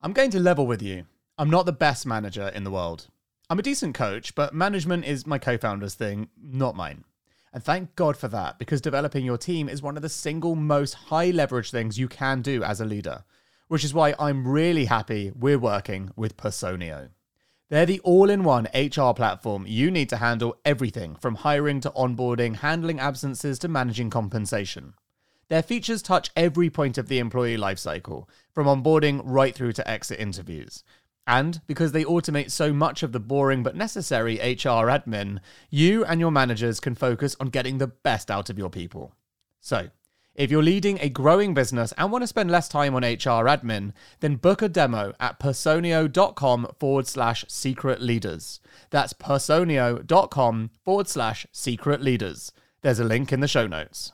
I'm going to level with you. I'm not the best manager in the world. I'm a decent coach, but management is my co-founder's thing, not mine. And thank God for that, because developing your team is one of the single most high leverage things you can do as a leader, which is why I'm really happy we're working with Personio. They're the all-in-one HR platform you need to handle everything from hiring to onboarding, handling absences to managing compensation. Their features touch every point of the employee lifecycle, from onboarding right through to exit interviews. And because they automate so much of the boring but necessary HR admin, you and your managers can focus on getting the best out of your people. So, if you're leading a growing business and want to spend less time on HR admin, then book a demo at personio.com/secret leaders. That's personio.com/secret leaders. There's a link in the show notes.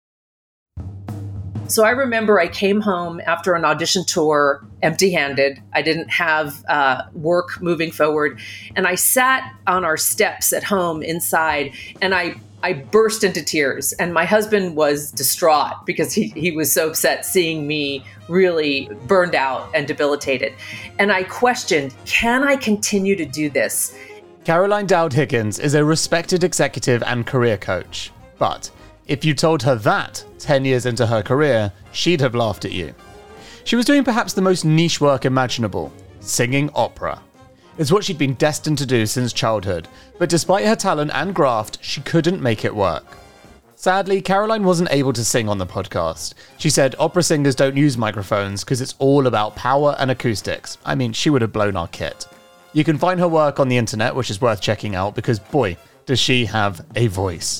So I remember I came home after an audition tour empty-handed. I didn't have work moving forward. And I sat on our steps at home inside and I burst into tears. And my husband was distraught because he was so upset seeing me really burned out and debilitated. And I questioned, can I continue to do this? Caroline Dowd Higgins is a respected executive and career coach. But if you told her that 10 years into her career, she'd have laughed at you. She was doing perhaps the most niche work imaginable, singing opera. It's what she'd been destined to do since childhood, but despite her talent and graft, she couldn't make it work. Sadly, Caroline wasn't able to sing on the podcast. She said opera singers don't use microphones because it's all about power and acoustics. I mean, she would have blown our kit. You can find her work on the internet, which is worth checking out because, boy, does she have a voice.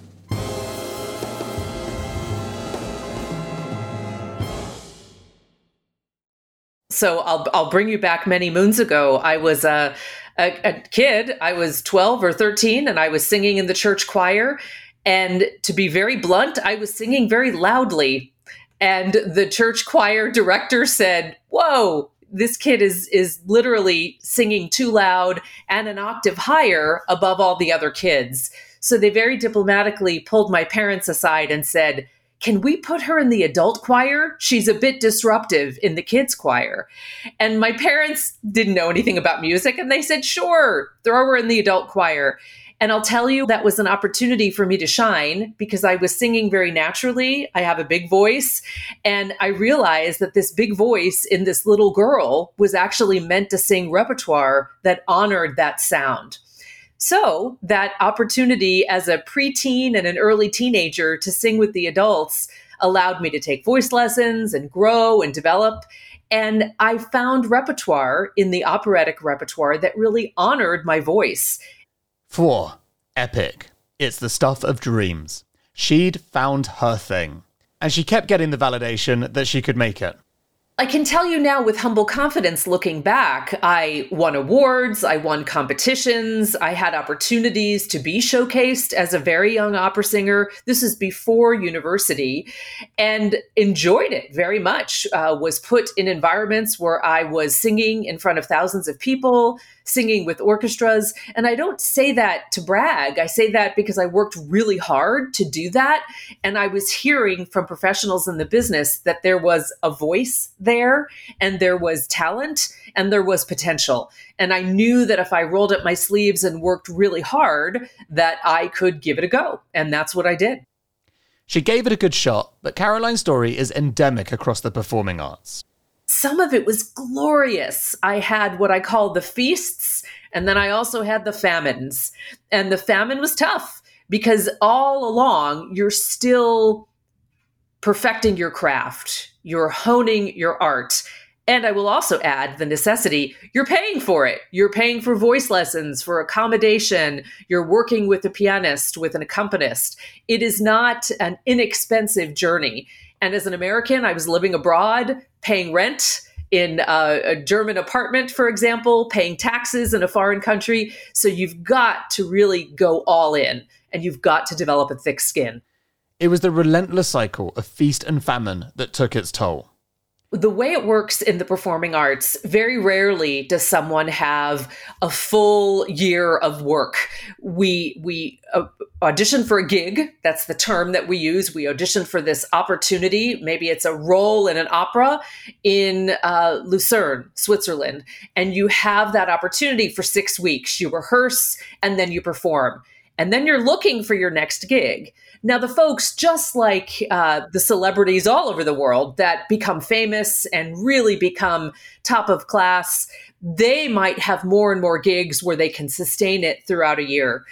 So I'll bring you back many moons ago. I was a kid. I was 12 or 13, and I was singing in the church choir. And to be very blunt, I was singing very loudly. And the church choir director said, "Whoa, this kid is literally singing too loud and an octave higher above all the other kids." So they very diplomatically pulled my parents aside and said, "Can we put her in the adult choir? She's a bit disruptive in the kids' choir." And my parents didn't know anything about music, and they said, "Sure, throw her in the adult choir." And I'll tell you, that was an opportunity for me to shine because I was singing very naturally. I have a big voice, and I realized that this big voice in this little girl was actually meant to sing repertoire that honored that sound. So that opportunity as a preteen and an early teenager to sing with the adults allowed me to take voice lessons and grow and develop. And I found repertoire in the operatic repertoire that really honored my voice. 4. Epic. It's the stuff of dreams. She'd found her thing. And she kept getting the validation that she could make it. I can tell you now with humble confidence looking back, I won awards, I won competitions, I had opportunities to be showcased as a very young opera singer. This is before university, and enjoyed it very much. Was put in environments where I was singing in front of thousands of people, singing with orchestras. And I don't say that to brag. I say that because I worked really hard to do that. And I was hearing from professionals in the business that there was a voice there, and there was talent, and there was potential. And I knew that if I rolled up my sleeves and worked really hard, that I could give it a go. And that's what I did. She gave it a good shot, but Caroline's story is endemic across the performing arts. Some of it was glorious. I had what I call the feasts, and then I also had the famines. And the famine was tough because all along you're still perfecting your craft. You're honing your art. And I will also add the necessity, you're paying for it. You're paying for voice lessons, for accommodation. You're working with a pianist, with an accompanist. It is not an inexpensive journey. And as an American, I was living abroad, paying rent in a German apartment, for example, paying taxes in a foreign country. So you've got to really go all in, and you've got to develop a thick skin. It was the relentless cycle of feast and famine that took its toll. The way it works in the performing arts, very rarely does someone have a full year of work. We audition for a gig. That's the term that we use. We audition for this opportunity. Maybe it's a role in an opera in Lucerne, Switzerland. And you have that opportunity for 6 weeks. You rehearse and then you perform. And then you're looking for your next gig. Now, the folks, just like the celebrities all over the world that become famous and really become top of class, they might have more and more gigs where they can sustain it throughout a year.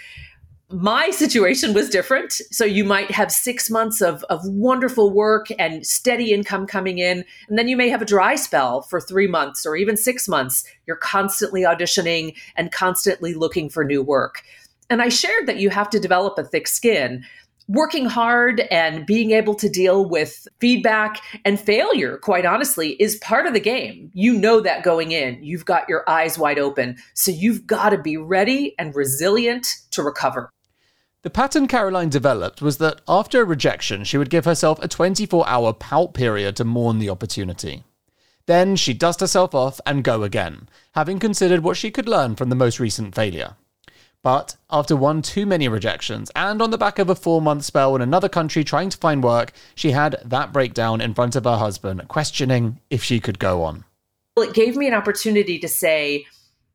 My situation was different. So you might have 6 months of wonderful work and steady income coming in. And then you may have a dry spell for 3 months or even 6 months. You're constantly auditioning and constantly looking for new work. And I shared that you have to develop a thick skin. Working hard and being able to deal with feedback and failure, quite honestly, is part of the game. You know that going in. You've got your eyes wide open. So you've got to be ready and resilient to recover. The pattern Caroline developed was that after a rejection, she would give herself a 24-hour pout period to mourn the opportunity. Then she'd dust herself off and go again, having considered what she could learn from the most recent failure. But after one too many rejections, and on the back of a 4-month spell in another country trying to find work, she had that breakdown in front of her husband, questioning if she could go on. Well, it gave me an opportunity to say,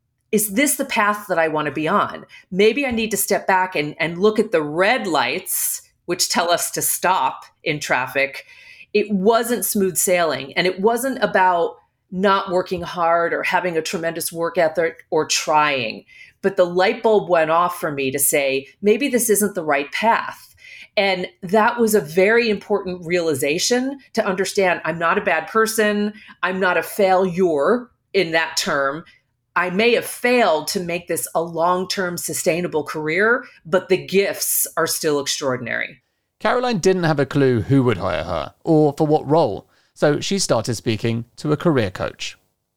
is this the path that I want to be on? Maybe I need to step back and look at the red lights, which tell us to stop in traffic. It wasn't smooth sailing, and it wasn't about not working hard or having a tremendous work ethic or trying. But the light bulb went off for me to say, maybe this isn't the right path. And that was a very important realization to understand I'm not a bad person. I'm not a failure in that term. I may have failed to make this a long-term sustainable career, but the gifts are still extraordinary. Caroline didn't have a clue who would hire her or for what role, so she started speaking to a career coach.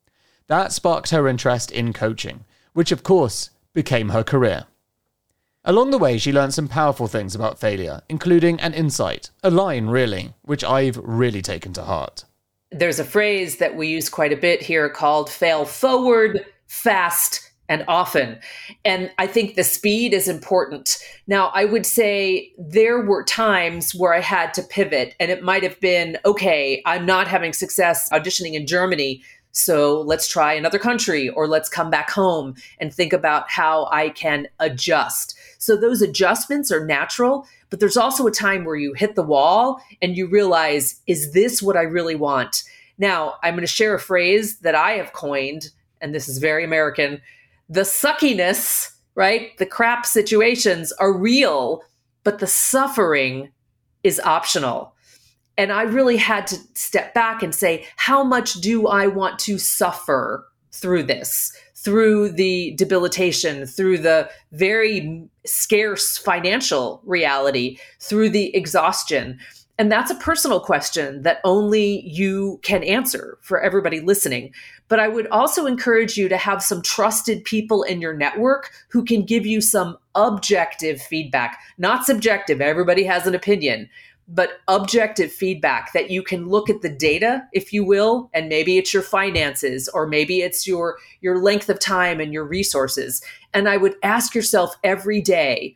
That sparked her interest in coaching, which of course became her career. Along the way, she learned some powerful things about failure, including an insight, a line really, which I've really taken to heart. There's a phrase that we use quite a bit here called fail forward, fast, and often. And I think the speed is important. Now, I would say there were times where I had to pivot, and it might have been, okay, I'm not having success auditioning in Germany, so let's try another country, or let's come back home and think about how I can adjust. So those adjustments are natural, but there's also a time where you hit the wall and you realize, is this what I really want? Now, I'm going to share a phrase that I have coined, and this is very American. The suckiness, right? The crap situations are real, but the suffering is optional. And I really had to step back and say, how much do I want to suffer through this, through the debilitation, through the very scarce financial reality, through the exhaustion? And that's a personal question that only you can answer for everybody listening. But I would also encourage you to have some trusted people in your network who can give you some objective feedback, not subjective. Everybody has an opinion, but objective feedback that you can look at the data, if you will, and maybe it's your finances, or maybe it's your length of time and your resources. And I would ask yourself every day,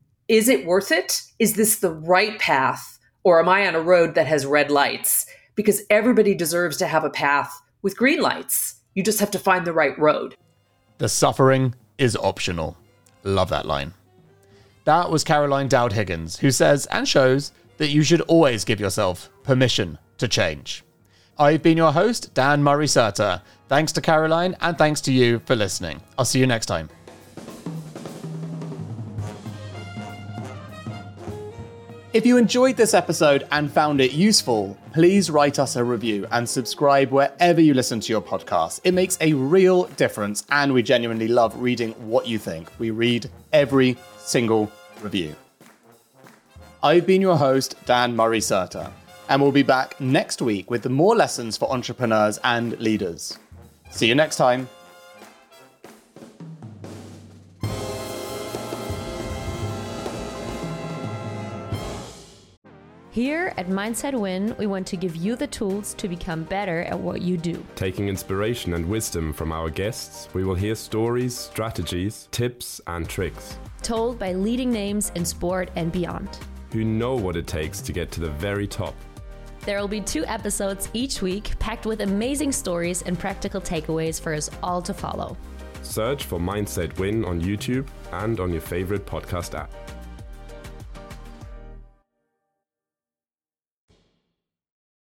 is it worth it? Is this the right path? Or am I on a road that has red lights? Because everybody deserves to have a path with green lights. You just have to find the right road. The suffering is optional. Love that line. That was Caroline Dowd Higgins, who says and shows that you should always give yourself permission to change. I've been your host, Dan Murray-Serter. Thanks to Caroline, and thanks to you for listening. I'll see you next time. If you enjoyed this episode and found it useful, please write us a review and subscribe wherever you listen to your podcast. It makes a real difference, and we genuinely love reading what you think. We read every single review. I've been your host, Dan Murray-Serter, and we'll be back next week with more lessons for entrepreneurs and leaders. See you next time. Here at Mindset Win, we want to give you the tools to become better at what you do. Taking inspiration and wisdom from our guests, we will hear stories, strategies, tips, and tricks. Told by leading names in sport and beyond, who know what it takes to get to the very top. There will be 2 episodes each week, packed with amazing stories and practical takeaways for us all to follow. Search for Mindset Win on YouTube and on your favorite podcast app.